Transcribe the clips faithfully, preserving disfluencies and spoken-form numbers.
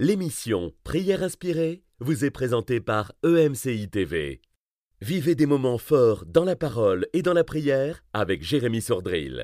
L'émission Prière inspirée vous est présentée par E M C I T V. Vivez des moments forts dans la parole et dans la prière avec Jérémy Sordrill.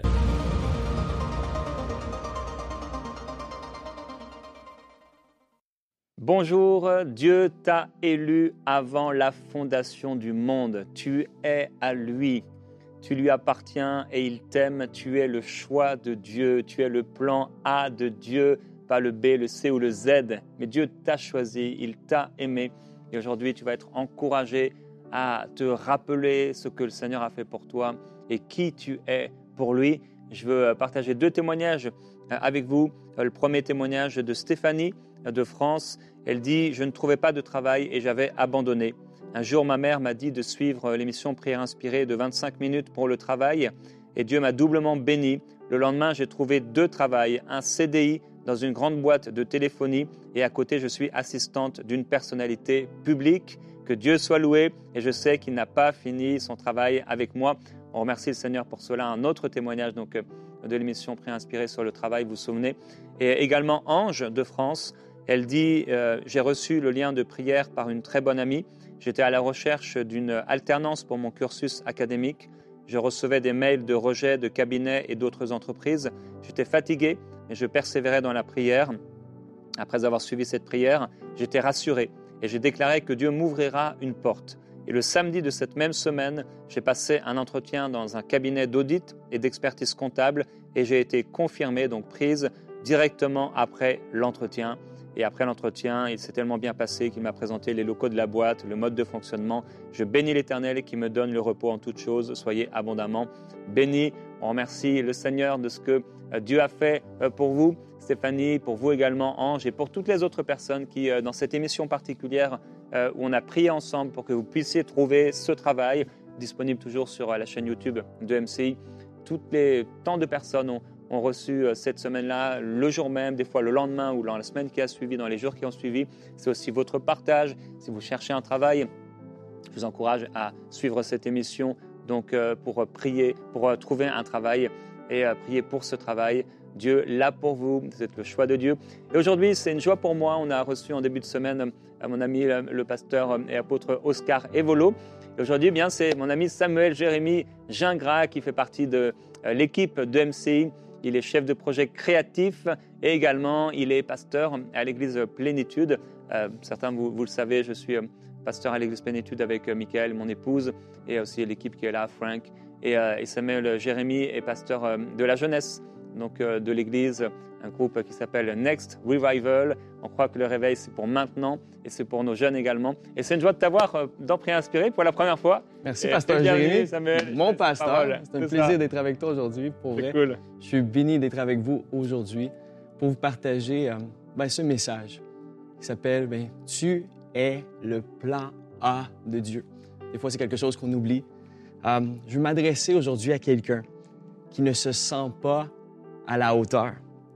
Bonjour, Dieu t'a élu avant la fondation du monde. Tu es à lui. Tu lui appartiens et il t'aime. Tu es le choix de Dieu. Tu es le plan A de Dieu, pas le B, le C ou le Z. Mais Dieu t'a choisi, il t'a aimé. Et aujourd'hui, tu vas être encouragé à te rappeler ce que le Seigneur a fait pour toi et qui tu es pour lui. Je veux partager deux témoignages avec vous. Le premier témoignage de Stéphanie de France. Elle dit « Je ne trouvais pas de travail et j'avais abandonné. Un jour, ma mère m'a dit de suivre l'émission Prière inspirée de vingt-cinq minutes pour le travail et Dieu m'a doublement béni. Le lendemain, j'ai trouvé deux travails, un C D I dans une grande boîte de téléphonie et à côté, je suis assistante d'une personnalité publique. Que Dieu soit loué et je sais qu'il n'a pas fini son travail avec moi. » On remercie le Seigneur pour cela. Un autre témoignage donc, de l'émission Prière inspirée sur le travail, vous vous souvenez. Et également Ange de France. Elle dit euh, « J'ai reçu le lien de prière par une très bonne amie. J'étais à la recherche d'une alternance pour mon cursus académique. Je recevais des mails de rejet de cabinets et d'autres entreprises. J'étais fatigué, mais je persévérais dans la prière. Après avoir suivi cette prière, j'étais rassuré et j'ai déclaré que Dieu m'ouvrira une porte. Et le samedi de cette même semaine, j'ai passé un entretien dans un cabinet d'audit et d'expertise comptable et j'ai été confirmée, donc prise directement après l'entretien. Et après l'entretien, il s'est tellement bien passé qu'il m'a présenté les locaux de la boîte, le mode de fonctionnement. Je bénis l'Éternel qui me donne le repos en toutes choses. Soyez abondamment bénis. On remercie le Seigneur de ce que Dieu a fait pour vous, Stéphanie, pour vous également, Ange, et pour toutes les autres personnes qui, dans cette émission particulière où on a prié ensemble pour que vous puissiez trouver ce travail, disponible toujours sur la chaîne YouTube de M C I. Toutes les, tant de personnes ont ont reçu cette semaine-là, le jour même, des fois le lendemain ou dans la semaine qui a suivi, dans les jours qui ont suivi. C'est aussi votre partage. Si vous cherchez un travail, je vous encourage à suivre cette émission donc, euh, pour prier, pour euh, trouver un travail et euh, prier pour ce travail. Dieu l'a pour vous, vous êtes le choix de Dieu. Et aujourd'hui, c'est une joie pour moi. On a reçu en début de semaine euh, mon ami, le, le pasteur et apôtre Oscar Evolo. Et aujourd'hui, eh bien, c'est mon ami Samuel Jérémy Gingras qui fait partie de euh, l'équipe de M C I. Il est chef de projet créatif et également il est pasteur à l'église Plénitude. Euh, certains, vous, vous le savez, je suis pasteur à l'église Plénitude avec Michael, mon épouse, et aussi l'équipe qui est là, Frank. Et, euh, et Samuel Jérémy est pasteur euh, de la jeunesse, donc euh, de l'église, un groupe qui s'appelle Next Revival. On croit que le réveil, c'est pour maintenant et c'est pour nos jeunes également. Et c'est une joie de t'avoir euh, dans Prière inspirée pour la première fois. Merci, et pasteur Jérémy. Samuel, Mon pasteur. parole. C'est un C'est plaisir ça. d'être avec toi aujourd'hui, pour C'est vrai. cool. Je suis béni d'être avec vous aujourd'hui pour vous partager euh, ben, ce message qui s'appelle ben, « Tu es le plan A de Dieu ». Des fois, c'est quelque chose qu'on oublie. Euh, je veux m'adresser aujourd'hui à quelqu'un qui ne se sent pas à la hauteur,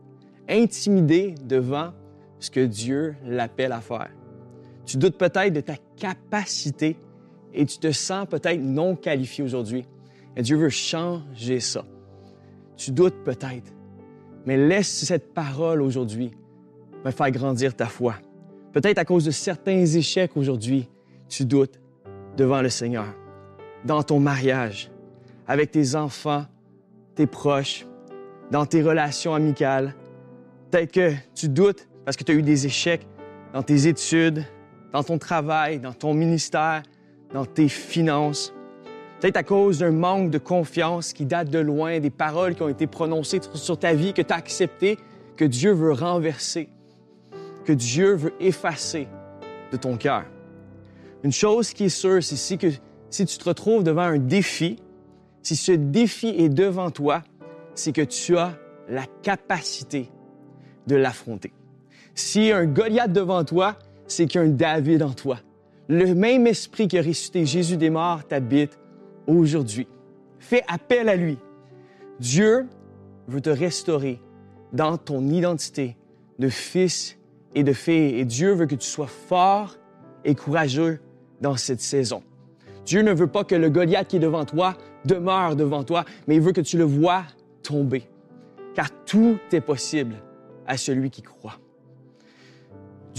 intimidé devant ce que Dieu l'appelle à faire. Tu doutes peut-être de ta capacité et tu te sens peut-être non qualifié aujourd'hui. Et Dieu veut changer ça. Tu doutes peut-être, mais laisse cette parole aujourd'hui va faire grandir ta foi. Peut-être à cause de certains échecs aujourd'hui, tu doutes devant le Seigneur, dans ton mariage, avec tes enfants, tes proches, dans tes relations amicales. Peut-être que tu doutes parce que tu as eu des échecs dans tes études, dans ton travail, dans ton ministère, dans tes finances. Peut-être à cause d'un manque de confiance qui date de loin, des paroles qui ont été prononcées sur ta vie, que tu as acceptées, que Dieu veut renverser, que Dieu veut effacer de ton cœur. Une chose qui est sûre, c'est si, que, si tu te retrouves devant un défi, si ce défi est devant toi, c'est que tu as la capacité de l'affronter. S'il y a un Goliath devant toi, c'est qu'il y a un David en toi. Le même esprit qui a ressuscité Jésus des morts t'habite aujourd'hui. Fais appel à lui. Dieu veut te restaurer dans ton identité de fils et de fille. Et Dieu veut que tu sois fort et courageux dans cette saison. Dieu ne veut pas que le Goliath qui est devant toi demeure devant toi, mais il veut que tu le vois tomber. Car tout est possible à celui qui croit.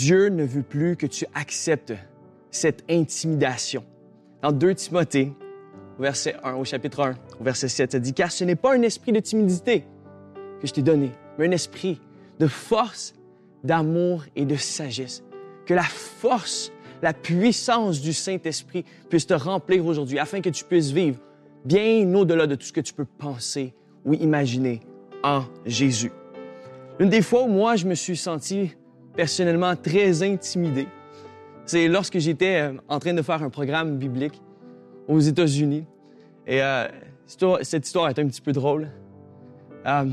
Dieu ne veut plus que tu acceptes cette intimidation. Dans deux Timothée, au verset un, au chapitre un, au verset sept, ça dit « Car ce n'est pas un esprit de timidité que je t'ai donné, mais un esprit de force, d'amour et de sagesse. Que la force, la puissance du Saint-Esprit puisse te remplir aujourd'hui, afin que tu puisses vivre bien au-delà de tout ce que tu peux penser ou imaginer en Jésus. » Une des fois où moi, je me suis senti personnellement très intimidé, c'est lorsque j'étais en train de faire un programme biblique aux États-Unis. Et euh, cette histoire est un petit peu drôle. Euh,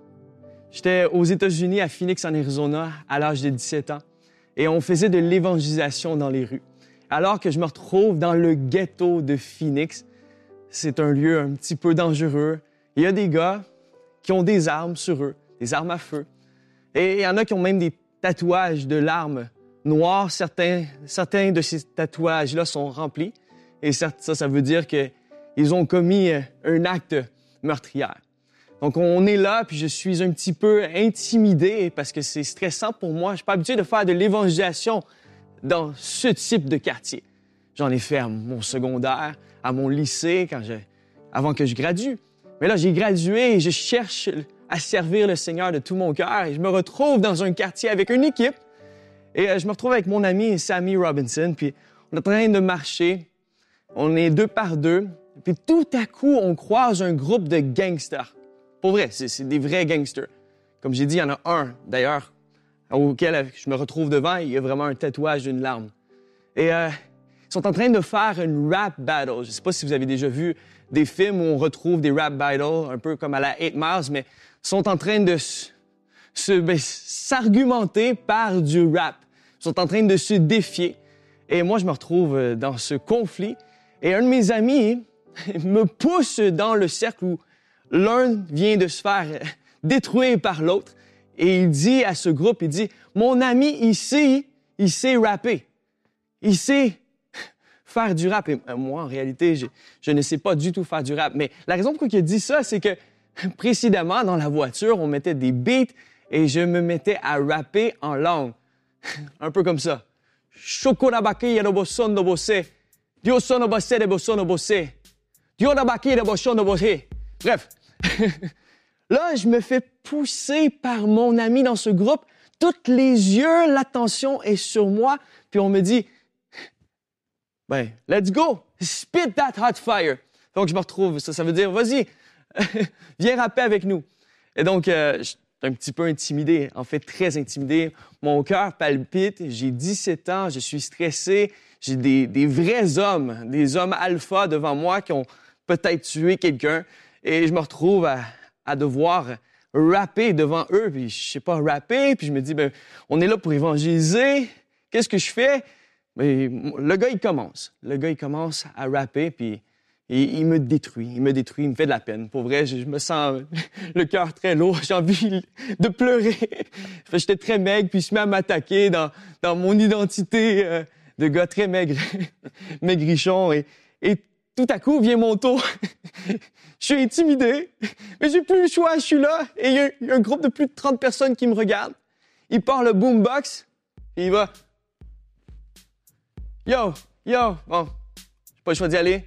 j'étais aux États-Unis, à Phoenix, en Arizona, à l'âge de dix-sept ans. Et on faisait de l'évangélisation dans les rues. Alors que je me retrouve dans le ghetto de Phoenix, c'est un lieu un petit peu dangereux. Il y a des gars qui ont des armes sur eux, des armes à feu. Et il y en a qui ont même des tatouages de larmes noires. Certains, certains de ces tatouages-là sont remplis. Et ça, ça veut dire qu'ils ont commis un acte meurtrier. Donc, on est là, puis je suis un petit peu intimidé parce que c'est stressant pour moi. Je suis pas habitué de faire de l'évangélisation dans ce type de quartier. J'en ai fait à mon secondaire, à mon lycée, quand je, avant que je gradue. Mais là, j'ai gradué et je cherche à servir le Seigneur de tout mon cœur. Et je me retrouve dans un quartier avec une équipe. Et euh, je me retrouve avec mon ami Sammy Robinson. Puis on est en train de marcher. On est deux par deux. Puis tout à coup, on croise un groupe de gangsters. Pour vrai, c'est, c'est des vrais gangsters. Comme j'ai dit, il y en a un, d'ailleurs, auquel je me retrouve devant. Il y a vraiment un tatouage d'une larme. Et euh, ils sont en train de faire une rap battle. Je ne sais pas si vous avez déjà vu des films où on retrouve des rap battles, un peu comme à la Eight Miles, mais sont en train de se, ben, s'argumenter par du rap. Ils sont en train de se défier. Et moi, je me retrouve dans ce conflit. Et un de mes amis me pousse dans le cercle où l'un vient de se faire détruire par l'autre. Et il dit à ce groupe, il dit, « Mon ami ici, il sait rapper. Il sait faire du rap. » Et moi, en réalité, je, je ne sais pas du tout faire du rap. Mais la raison pour laquelle il dit ça, c'est que précédemment, dans la voiture, on mettait des beats et je me mettais à rapper en langue. Un peu comme ça. Chokorabaki yanoboson no bosse. Dieu sono bosse de bosono bosse. Dieu nabaki de bosono bosse. Bref. Là, je me fais pousser par mon ami dans ce groupe. Tous les yeux, l'attention est sur moi. Puis on me dit, ben, let's go. Spit that hot fire. Donc, je me retrouve. Ça, ça veut dire, vas-y. Viens rapper avec nous. Et donc, euh, je suis un petit peu intimidé, en fait, très intimidé. Mon cœur palpite, j'ai dix-sept ans, je suis stressé. J'ai des, des vrais hommes, des hommes alpha devant moi qui ont peut-être tué quelqu'un. Et je me retrouve à, à devoir rapper devant eux. Puis je sais pas rapper. Puis je me dis, ben, on est là pour évangéliser. Qu'est-ce que je fais? Mais le gars, il commence. Le gars, il commence à rapper, puis et il me détruit, il me détruit, il me fait de la peine. Pour vrai, je, je me sens le cœur très lourd, j'ai envie de pleurer. J'étais très maigre, puis il se met à m'attaquer dans, dans mon identité euh, de gars très maigre, maigrichon. Et, et tout à coup, vient mon tour. Je suis intimidé, mais j'ai plus le choix, je suis là. Et il y, a, il y a un groupe de plus de trente personnes qui me regardent. Il part le boombox, et il va... Yo, yo, bon, j'ai pas le choix d'y aller.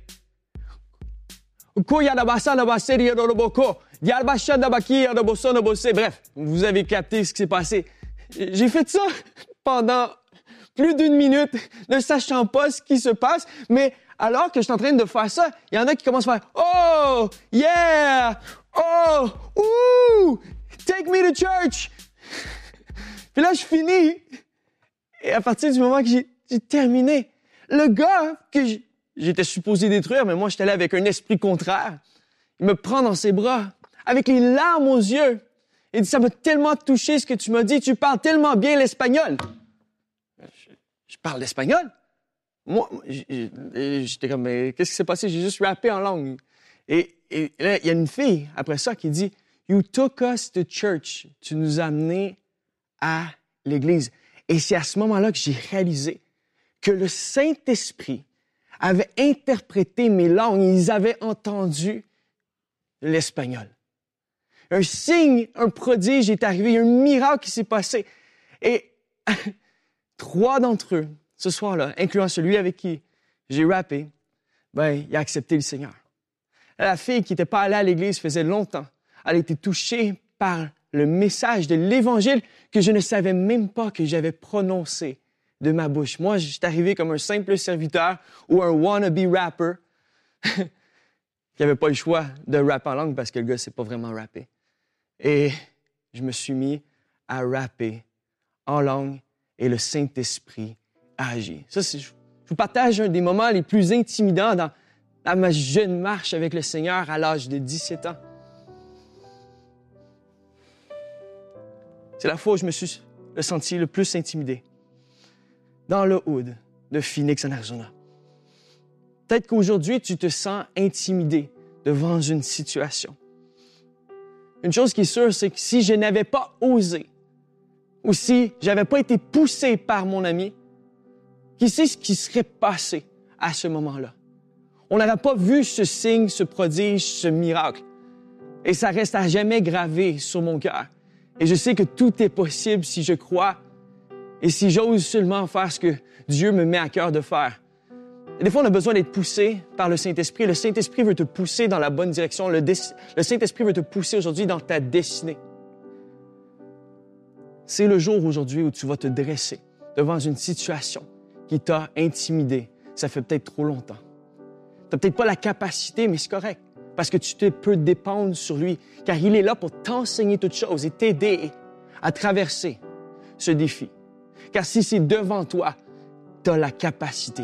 Bref, vous avez capté ce qui s'est passé. J'ai fait ça pendant plus d'une minute, ne sachant pas ce qui se passe, mais alors que je suis en train de faire ça, il y en a qui commencent à faire « Oh, yeah! Oh, ouh! Take me to church! » Puis là, je finis. Et à partir du moment que j'ai, j'ai terminé, le gars que j'ai... J'étais supposé détruire, mais moi, j'étais là avec un esprit contraire. Il me prend dans ses bras, avec les larmes aux yeux. Il dit, ça m'a tellement touché ce que tu m'as dit. Tu parles tellement bien l'espagnol. Je, je parle l'espagnol? Moi, j'étais comme, mais qu'est-ce qui s'est passé? J'ai juste rappé en langue. Et, et là, il y a une fille, après ça, qui dit, You took us to church. Tu nous as amenés à l'église. Et c'est à ce moment-là que j'ai réalisé que le Saint-Esprit avaient interprété mes langues, ils avaient entendu l'espagnol. Un signe, un prodige est arrivé, un miracle qui s'est passé. Et trois d'entre eux, ce soir-là, incluant celui avec qui j'ai rappé, ben, il a accepté le Seigneur. La fille qui n'était pas allée à l'église faisait longtemps, elle a été touchée par le message de l'Évangile que je ne savais même pas que j'avais prononcé de ma bouche. Moi, je suis arrivé comme un simple serviteur ou un wannabe rapper qui n'avait pas le choix de rapper en langue parce que le gars ne sait pas vraiment rapper. Et je me suis mis à rapper en langue et le Saint-Esprit a agi. Ça, c'est, je vous partage un des moments les plus intimidants dans, dans ma jeune marche avec le Seigneur à l'âge de dix-sept ans. C'est la fois où je me suis senti le plus intimidé. Dans le hood de Phoenix, en Arizona. Peut-être qu'aujourd'hui, tu te sens intimidé devant une situation. Une chose qui est sûre, c'est que si je n'avais pas osé, ou si je n'avais pas été poussé par mon ami, qui sait ce qui serait passé à ce moment-là? On n'aurait pas vu ce signe, ce prodige, ce miracle. Et ça reste à jamais gravé sur mon cœur. Et je sais que tout est possible si je crois et si j'ose seulement faire ce que Dieu me met à cœur de faire. Et des fois, on a besoin d'être poussé par le Saint-Esprit. Le Saint-Esprit veut te pousser dans la bonne direction. Le, dé- le Saint-Esprit veut te pousser aujourd'hui dans ta destinée. C'est le jour aujourd'hui où tu vas te dresser devant une situation qui t'a intimidé. Ça fait peut-être trop longtemps. Tu n'as peut-être pas la capacité, mais c'est correct. Parce que tu te peux dépendre sur lui, car il est là pour t'enseigner toutes choses et t'aider à traverser ce défi. Car si c'est devant toi, tu as la capacité.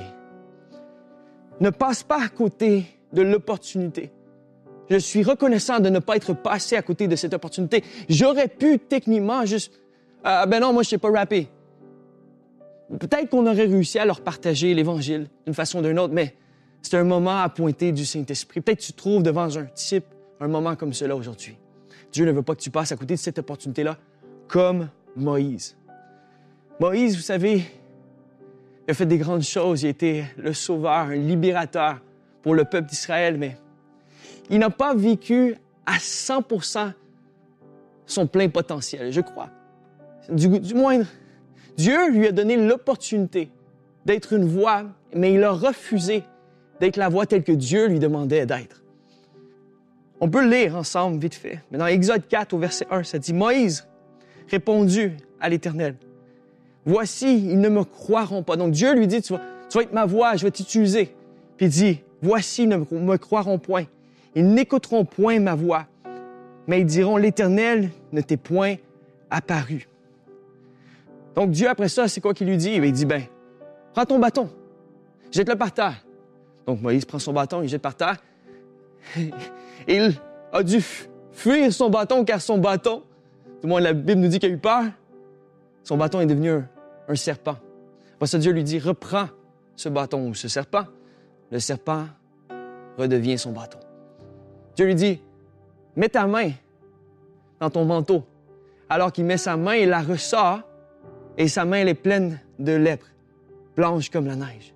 Ne passe pas à côté de l'opportunité. Je suis reconnaissant de ne pas être passé à côté de cette opportunité. J'aurais pu techniquement juste... Euh, ben non, moi, je ne sais pas rapper. Peut-être qu'on aurait réussi à leur partager l'Évangile d'une façon ou d'une autre, mais c'est un moment à pointer du Saint-Esprit. Peut-être que tu te trouves devant un type, un moment comme cela aujourd'hui. Dieu ne veut pas que tu passes à côté de cette opportunité-là, comme Moïse. Moïse, vous savez, il a fait des grandes choses. Il a été le sauveur, un libérateur pour le peuple d'Israël, mais il n'a pas vécu à cent pour cent son plein potentiel, je crois. Du, du moins, Dieu lui a donné l'opportunité d'être une voix, mais il a refusé d'être la voix telle que Dieu lui demandait d'être. On peut le lire ensemble, vite fait. Mais dans Exode quatre, au verset un, ça dit « Moïse répondit à l'Éternel. Voici, ils ne me croiront pas. » Donc Dieu lui dit, tu vas, tu vas être ma voix, je vais t'utiliser. Puis il dit, voici, ils ne me croiront point. Ils n'écouteront point ma voix. Mais ils diront, l'Éternel ne t'est point apparu. Donc Dieu, après ça, c'est quoi qu'il lui dit? Il dit, ben, prends ton bâton, jette-le par terre. Donc Moïse prend son bâton, il jette par terre. Il a dû fuir son bâton, car son bâton, du moins la Bible nous dit qu'il a eu peur, son bâton est devenu un, un serpent. Après ça, Dieu lui dit, reprends ce bâton ou ce serpent. Le serpent redevient son bâton. Dieu lui dit, mets ta main dans ton manteau. Alors qu'il met sa main, il la ressort et sa main elle est pleine de lèpre, blanche comme la neige.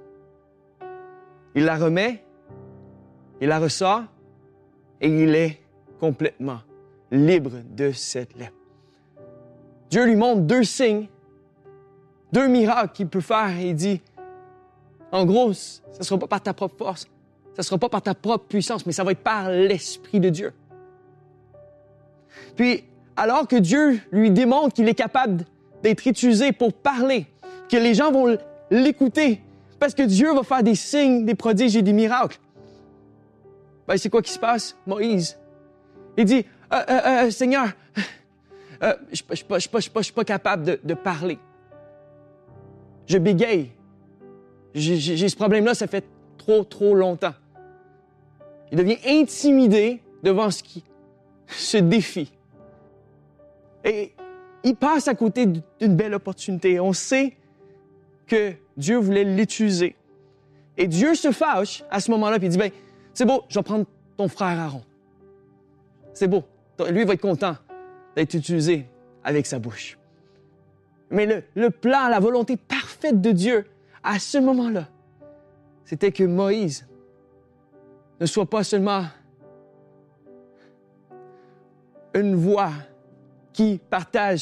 Il la remet, il la ressort et il est complètement libre de cette lèpre. Dieu lui montre deux signes, deux miracles qu'il peut faire et il dit, en gros, ce ne sera pas par ta propre force, ce ne sera pas par ta propre puissance, mais ça va être par l'Esprit de Dieu. Puis, alors que Dieu lui démontre qu'il est capable d'être utilisé pour parler, que les gens vont l'écouter, parce que Dieu va faire des signes, des prodiges et des miracles. Ben, c'est quoi qui se passe? Moïse, il dit, euh, euh, euh, Seigneur, euh, je ne suis pas, je, je, je, je, pas capable de, de parler. Je bégaye. J'ai, j'ai ce problème-là, ça fait trop, trop longtemps. Il devient intimidé devant ce, qui, ce défi. Et il passe à côté d'une belle opportunité. On sait que Dieu voulait l'utiliser. Et Dieu se fâche à ce moment-là, puis il dit, ben, c'est beau, je vais prendre ton frère Aaron. C'est beau. Lui, il va être content d'être utilisé avec sa bouche. Mais le, le plan, la volonté parfaite de Dieu, à ce moment-là, c'était que Moïse ne soit pas seulement une voix qui partage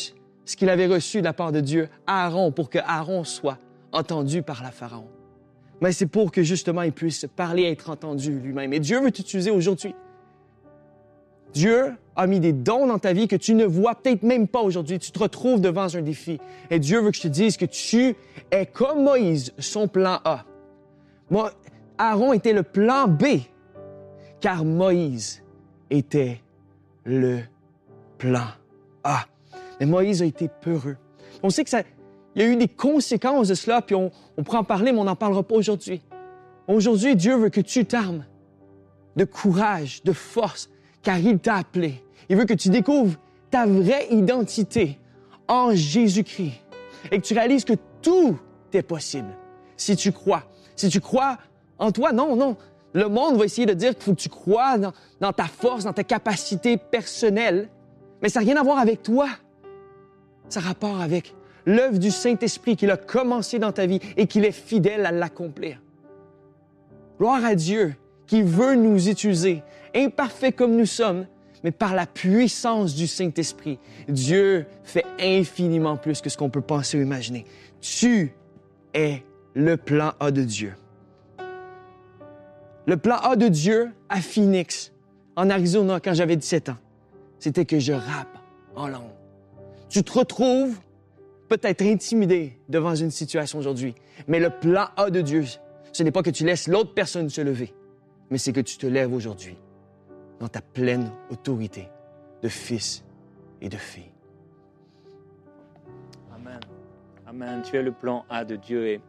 ce qu'il avait reçu de la part de Dieu à Aaron pour que Aaron soit entendu par la Pharaon. Mais c'est pour que justement il puisse parler et être entendu lui-même. Et Dieu veut t'utiliser aujourd'hui. Dieu a mis des dons dans ta vie que tu ne vois peut-être même pas aujourd'hui. Tu te retrouves devant un défi. Et Dieu veut que je te dise que tu es comme Moïse, son plan A. Moi, Aaron était le plan B, car Moïse était le plan A. Mais Moïse a été peureux. On sait que ça, il y a eu des conséquences de cela, puis on, on pourrait en parler, mais on n'en parlera pas aujourd'hui. Aujourd'hui, Dieu veut que tu t'armes de courage, de force, car il t'a appelé. Il veut que tu découvres ta vraie identité en Jésus-Christ et que tu réalises que tout est possible si tu crois. Si tu crois en toi, non, non. Le monde va essayer de dire qu'il faut que tu crois dans, dans ta force, dans ta capacité personnelle, mais ça n'a rien à voir avec toi. Ça a rapport avec l'œuvre du Saint-Esprit qu'il a commencé dans ta vie et qu'il est fidèle à l'accomplir. Gloire à Dieu qui veut nous utiliser, imparfaits comme nous sommes, mais par la puissance du Saint-Esprit. Dieu fait infiniment plus que ce qu'on peut penser ou imaginer. Tu es le plan A de Dieu. Le plan A de Dieu à Phoenix, en Arizona, quand j'avais dix-sept ans, c'était que je rappe en langue. Tu te retrouves peut-être intimidé devant une situation aujourd'hui, mais le plan A de Dieu, ce n'est pas que tu laisses l'autre personne se lever, mais c'est que tu te lèves aujourd'hui dans ta pleine autorité de fils et de fille. Amen. Amen. Tu es le plan A de Dieu. Et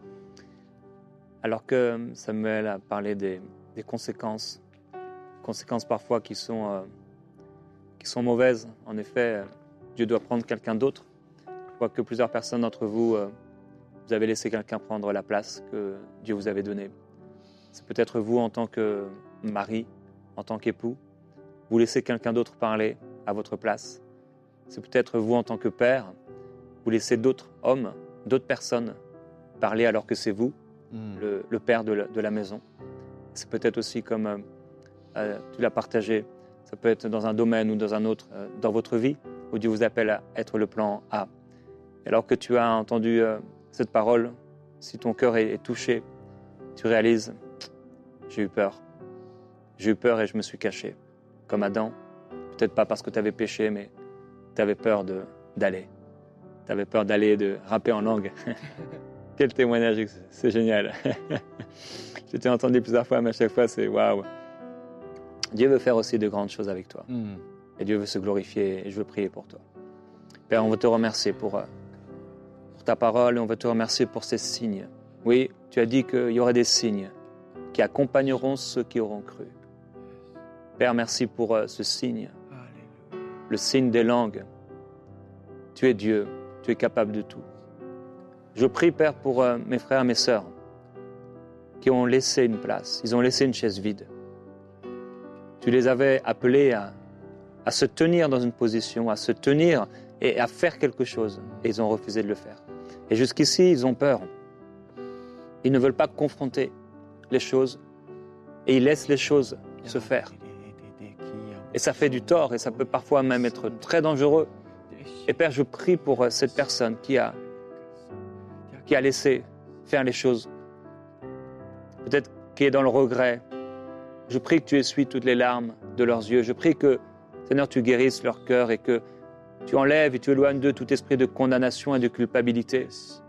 alors que Samuel a parlé des, des conséquences, conséquences parfois qui sont, euh, qui sont mauvaises, en effet, Dieu doit prendre quelqu'un d'autre. Je vois que plusieurs personnes d'entre vous, euh, vous avez laissé quelqu'un prendre la place que Dieu vous avait donnée. C'est peut-être vous en tant que mari, en tant qu'époux. Vous laissez quelqu'un d'autre parler à votre place. C'est peut-être vous en tant que père. Vous laissez d'autres hommes, d'autres personnes parler alors que c'est vous, mmh. le, le père de la, de la maison. C'est peut-être aussi comme euh, euh, tu l'as partagé. Ça peut être dans un domaine ou dans un autre, euh, dans votre vie, où Dieu vous appelle à être le plan A. Et alors que tu as entendu euh, cette parole, si ton cœur est, est touché, tu réalises, j'ai eu peur. J'ai eu peur et je me suis caché. Comme Adam, peut-être pas parce que tu avais péché, mais tu avais peur de, d'aller. Tu avais peur d'aller, de rapper en langue. Quel témoignage, c'est génial. Je t'ai entendu plusieurs fois, mais à chaque fois, c'est waouh. Dieu veut faire aussi de grandes choses avec toi. Mm. Et Dieu veut se glorifier, et je veux prier pour toi. Père, on veut te remercier pour, pour ta parole, et on veut te remercier pour ces signes. Oui, tu as dit qu'il y aurait des signes qui accompagneront ceux qui auront cru. Père, merci pour ce signe, le signe des langues. Tu es Dieu, tu es capable de tout. Je prie, Père, pour euh, mes frères et mes sœurs qui ont laissé une place, ils ont laissé une chaise vide. Tu les avais appelés à, à se tenir dans une position, à se tenir et à faire quelque chose, et ils ont refusé de le faire. Et jusqu'ici, ils ont peur. Ils ne veulent pas confronter les choses, et ils laissent les choses se faire. Et ça fait du tort, et ça peut parfois même être très dangereux. Et Père, je prie pour cette personne qui a, qui a laissé faire les choses, peut-être qui est dans le regret. Je prie que tu essuies toutes les larmes de leurs yeux. Je prie que, Seigneur, tu guérisses leur cœur et que tu enlèves et tu éloignes d'eux tout esprit de condamnation et de culpabilité.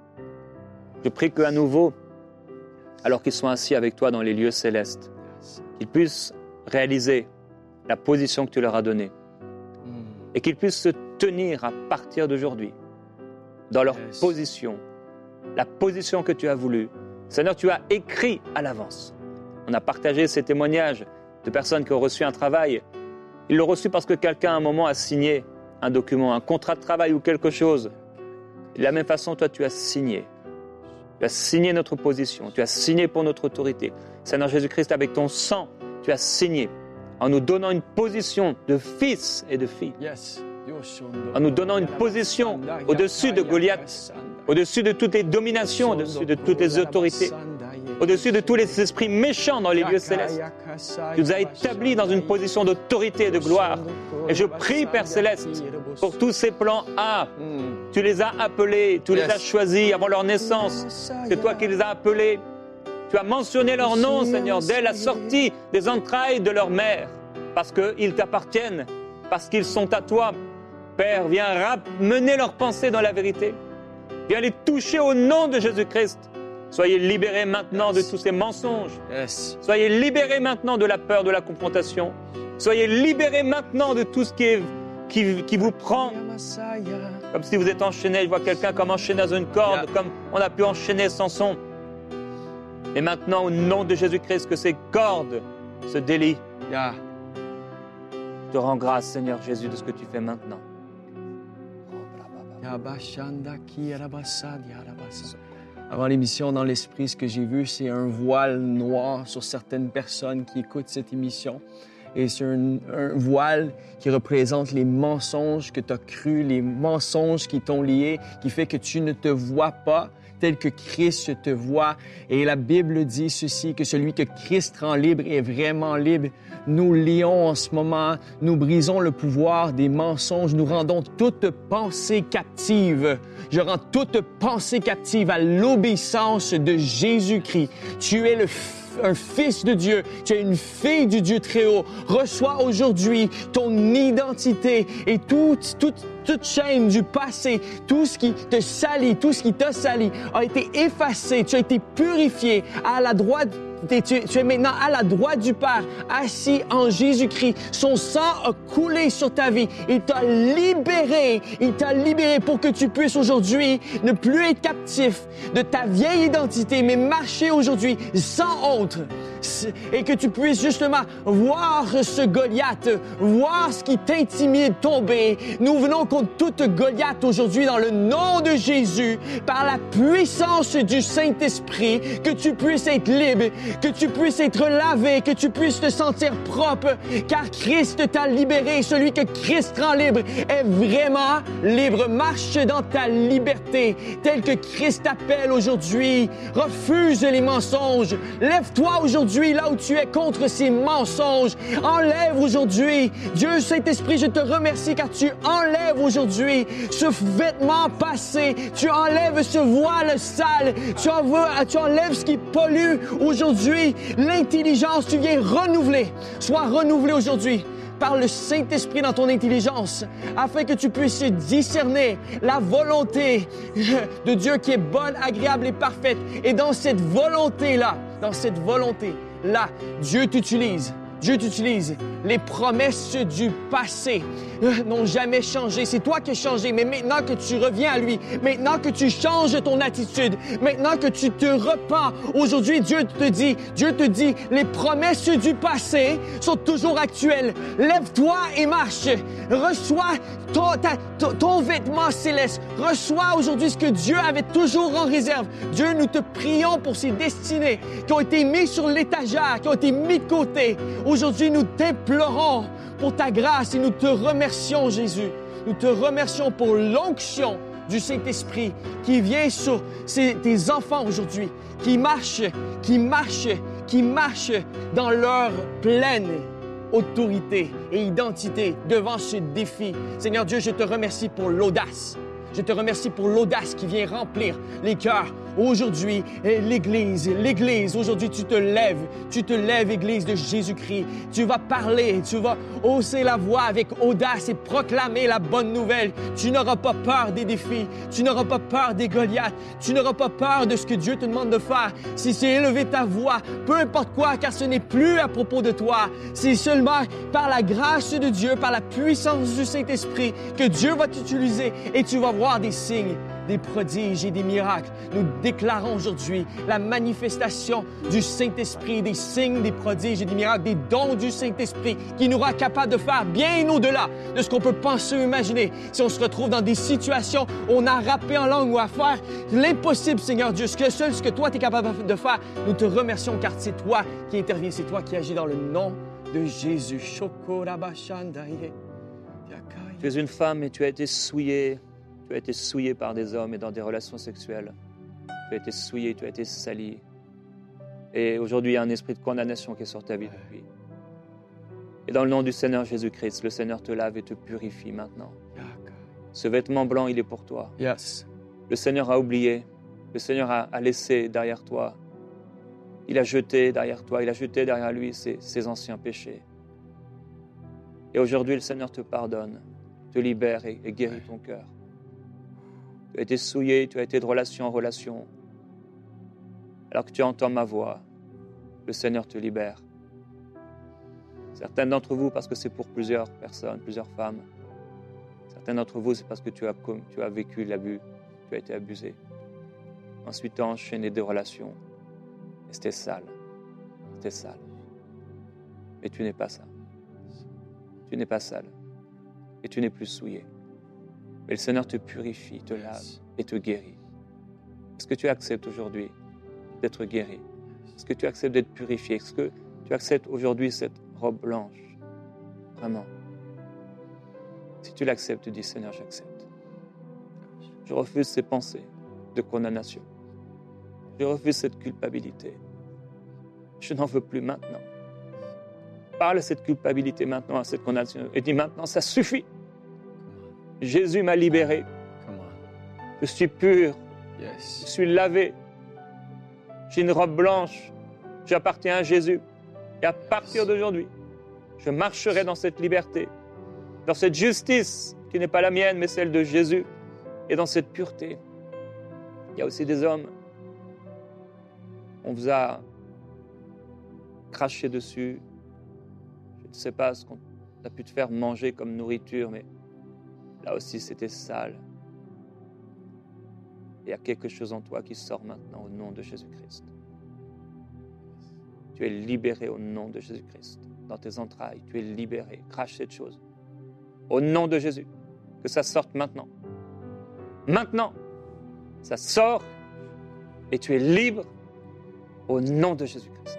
Je prie qu'à nouveau, alors qu'ils sont assis avec toi dans les lieux célestes, qu'ils puissent réaliser la position que tu leur as donnée et qu'ils puissent se tenir à partir d'aujourd'hui dans leur yes. position, la position que tu as voulu. Seigneur, tu as écrit à l'avance. On a partagé ces témoignages de personnes qui ont reçu un travail. Ils l'ont reçu parce que quelqu'un à un moment a signé un document, un contrat de travail ou quelque chose. Et de la même façon, toi, tu as signé. Tu as signé notre position, tu as signé pour notre autorité. Seigneur Jésus-Christ, avec ton sang, tu as signé en nous donnant une position de fils et de filles. Yes. En nous donnant une position au-dessus de Goliath, au-dessus de toutes les dominations, au-dessus de toutes les autorités, au-dessus de tous les esprits méchants dans les lieux célestes. Tu nous as établis dans une position d'autorité et de gloire. Et je prie, Père Céleste, pour tous ces plans A. Tu les as appelés, tu Yes. les as choisis avant leur naissance. C'est toi qui les as appelés. Tu as mentionné leur nom, Seigneur, dès la sortie des entrailles de leur mère, parce qu'ils t'appartiennent, parce qu'ils sont à toi. Père, viens ramener leurs pensées dans la vérité. Viens les toucher au nom de Jésus-Christ. Soyez libérés maintenant de tous ces mensonges. Yes. Soyez libérés maintenant de la peur, de la confrontation. Soyez libérés maintenant de tout ce qui, est, qui, qui vous prend. Comme si vous êtes enchaîné. Je vois quelqu'un comme enchaîné dans une corde, Yeah. comme on a pu enchaîner Samson. Et maintenant, au nom de Jésus-Christ, que ces cordes se délient. Yeah. Je te rends grâce, Seigneur Jésus, de ce que tu fais maintenant. Avant l'émission, dans l'esprit, ce que j'ai vu, c'est un voile noir sur certaines personnes qui écoutent cette émission. Et c'est un, un voile qui représente les mensonges que tu as crus, les mensonges qui t'ont lié, qui fait que tu ne te vois pas tel que Christ te voit. Et la Bible dit ceci, que celui que Christ rend libre est vraiment libre. Nous lions en ce moment, nous brisons le pouvoir des mensonges, nous rendons toute pensée captive. Je rends toute pensée captive à l'obéissance de Jésus-Christ. Tu es le un fils de Dieu, tu es une fille du Dieu très haut. Reçois aujourd'hui ton identité et toute, toute, toute chaîne du passé, tout ce qui te salit, tout ce qui t'a sali a été effacé. Tu as été purifié à la droite. Tu, tu es maintenant à la droite du Père, assis en Jésus-Christ. Son sang a coulé sur ta vie. Il t'a libéré. Il t'a libéré pour que tu puisses aujourd'hui ne plus être captif de ta vieille identité, mais marcher aujourd'hui sans honte. Et que tu puisses justement voir ce Goliath, voir ce qui t'intimide tomber. Nous venons contre toute Goliath aujourd'hui dans le nom de Jésus, par la puissance du Saint-Esprit, que tu puisses être libre, que tu puisses être lavé, que tu puisses te sentir propre, car Christ t'a libéré. Celui que Christ rend libre est vraiment libre. Marche dans ta liberté, tel que Christ t'appelle aujourd'hui. Refuse les mensonges. Lève-toi aujourd'hui là où tu es contre ces mensonges. Enlève aujourd'hui. Dieu Saint-Esprit, je te remercie car tu enlèves aujourd'hui ce vêtement passé. Tu enlèves ce voile sale. Tu, envoies, tu enlèves ce qui pollue aujourd'hui. L'intelligence, tu viens renouveler. Sois renouvelé aujourd'hui par le Saint-Esprit dans ton intelligence, afin que tu puisses discerner la volonté de Dieu qui est bonne, agréable et parfaite. Et dans cette volonté-là, dans cette volonté-là, Dieu t'utilise. Dieu t'utilise. Les promesses du passé n'ont jamais changé. C'est toi qui as changé, mais maintenant que tu reviens à lui, maintenant que tu changes ton attitude, maintenant que tu te repens, aujourd'hui, Dieu te dit, Dieu te dit, les promesses du passé sont toujours actuelles. Lève-toi et marche. Reçois ton, ta, ton, ton vêtement céleste. Reçois aujourd'hui ce que Dieu avait toujours en réserve. Dieu, nous te prions pour ces destinées qui ont été mises sur l'étagère, qui ont été mises de côté. Aujourd'hui, nous t'implorons pour ta grâce et nous te remercions, Jésus. Nous te remercions pour l'onction du Saint-Esprit qui vient sur ces, tes enfants aujourd'hui, qui marchent, qui marchent, qui marchent dans leur pleine autorité et identité devant ce défi. Seigneur Dieu, je te remercie pour l'audace. Je te remercie pour l'audace qui vient remplir les cœurs. Aujourd'hui, l'Église, l'Église, aujourd'hui, tu te lèves, tu te lèves, Église de Jésus-Christ. Tu vas parler, tu vas hausser la voix avec audace et proclamer la bonne nouvelle. Tu n'auras pas peur des défis, tu n'auras pas peur des Goliaths, tu n'auras pas peur de ce que Dieu te demande de faire. Si c'est élever ta voix, peu importe quoi, car ce n'est plus à propos de toi. C'est seulement par la grâce de Dieu, par la puissance du Saint-Esprit que Dieu va t'utiliser et tu vas voir des signes, des prodiges et des miracles. Nous déclarons aujourd'hui la manifestation du Saint-Esprit, des signes, des prodiges et des miracles, des dons du Saint-Esprit qui nous rend capable de faire bien au-delà de ce qu'on peut penser ou imaginer. Si on se retrouve dans des situations où on a rappé en langue ou à faire l'impossible, Seigneur Dieu, ce que seul ce que toi tu es capable de faire, nous te remercions car c'est toi qui interviens, c'est toi qui agis dans le nom de Jésus. Tu es une femme et tu as été souillée. Tu as été souillé par des hommes et dans des relations sexuelles. Tu as été souillé, tu as été sali. Et aujourd'hui, il y a un esprit de condamnation qui est sur ta vie depuis. Et dans le nom du Seigneur Jésus-Christ, le Seigneur te lave et te purifie maintenant. Ce vêtement blanc, il est pour toi. Yes. Le Seigneur a oublié. Le Seigneur a, a laissé derrière toi. Il a jeté derrière toi, il a jeté derrière lui ses, ses anciens péchés. Et aujourd'hui, le Seigneur te pardonne, te libère et, et guérit ton cœur. Tu as été souillé, tu as été de relation en relation. Alors que tu entends ma voix, le Seigneur te libère. Certains d'entre vous, parce que c'est pour plusieurs personnes, plusieurs femmes. Certains d'entre vous, c'est parce que tu as, tu as vécu l'abus, tu as été abusé. Ensuite, tu as enchaîné des relations. Et c'était sale. C'était sale. Mais tu n'es pas ça. Tu n'es pas sale. Et tu n'es plus souillé. Mais le Seigneur te purifie, te lave et te guérit. Est-ce que tu acceptes aujourd'hui d'être guéri? Est-ce que tu acceptes d'être purifié? Est-ce que tu acceptes aujourd'hui cette robe blanche? Vraiment. Si tu l'acceptes, tu dis, Seigneur, j'accepte. Je refuse ces pensées de condamnation. Je refuse cette culpabilité. Je n'en veux plus maintenant. Parle cette culpabilité maintenant, à cette condamnation. Et dis maintenant, ça suffit. Jésus m'a libéré. Je suis pur. Yes. Je suis lavé. J'ai une robe blanche. J'appartiens à Jésus. Et à partir d'aujourd'hui, je marcherai dans cette liberté, dans cette justice qui n'est pas la mienne, mais celle de Jésus, et dans cette pureté. Il y a aussi des hommes, on vous a craché dessus. Je ne sais pas ce qu'on a pu te faire manger comme nourriture, mais là aussi c'était sale. Il y a quelque chose en toi qui sort maintenant au nom de Jésus-Christ. Tu es libéré au nom de Jésus-Christ. Dans tes entrailles, tu es libéré. Crache cette chose. Au nom de Jésus. Que ça sorte maintenant. Maintenant, ça sort et tu es libre au nom de Jésus-Christ.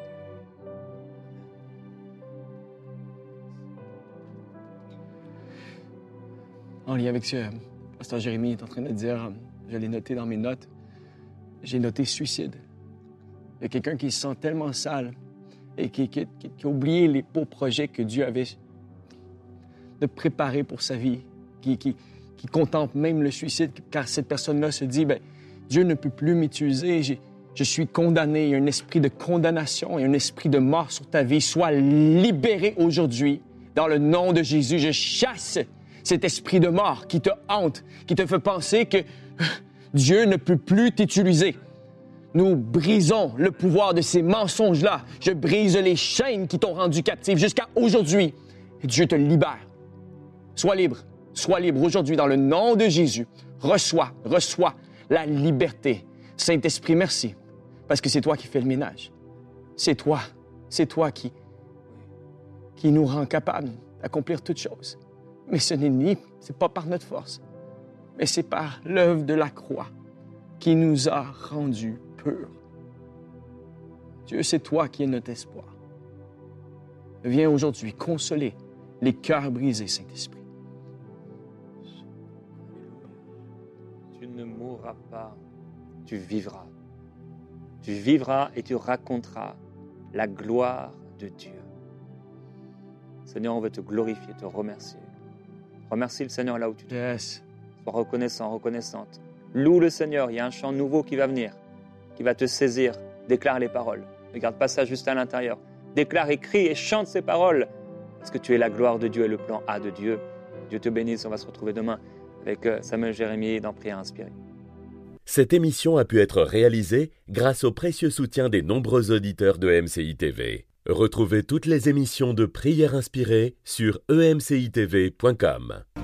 En lien avec ce, Pasteur Jérémy est en train de dire, je l'ai noté dans mes notes, j'ai noté suicide. Il y a quelqu'un qui se sent tellement sale et qui, qui, qui, qui a oublié les beaux projets que Dieu avait de préparer pour sa vie, qui, qui, qui contemple même le suicide, car cette personne-là se dit, ben, Dieu ne peut plus m'utiliser, j'ai, je suis condamné, il y a un esprit de condamnation, il y a un esprit de mort sur ta vie, sois libéré aujourd'hui. Dans le nom de Jésus, je chasse cet esprit de mort qui te hante, qui te fait penser que Dieu ne peut plus t'utiliser. Nous brisons le pouvoir de ces mensonges-là. Je brise les chaînes qui t'ont rendu captif jusqu'à aujourd'hui. Et Dieu te libère. Sois libre. Sois libre aujourd'hui dans le nom de Jésus. Reçois, reçois la liberté. Saint-Esprit, merci. Parce que c'est toi qui fais le ménage. C'est toi. C'est toi qui, qui nous rend capables d'accomplir toutes choses. Mais ce n'est ni, c'est pas par notre force, mais c'est par l'œuvre de la croix qui nous a rendus purs. Dieu, c'est toi qui es notre espoir. Viens aujourd'hui consoler les cœurs brisés, Saint-Esprit. Tu ne mourras pas, tu vivras. Tu vivras et tu raconteras la gloire de Dieu. Seigneur, on veut te glorifier, te remercier. Remercie le Seigneur là où tu es. Yes. Sois reconnaissant, reconnaissante. Loue le Seigneur, il y a un chant nouveau qui va venir, qui va te saisir. Déclare les paroles. Ne garde pas ça juste à l'intérieur. Déclare, écris et chante ces paroles. Parce que tu es la gloire de Dieu et le plan A de Dieu. Dieu te bénisse, on va se retrouver demain avec Samuel Jérémy dans Prière inspirée. Cette émission a pu être réalisée grâce au précieux soutien des nombreux auditeurs de M C I T V. Retrouvez toutes les émissions de Prière inspirée sur e m c i t v point com.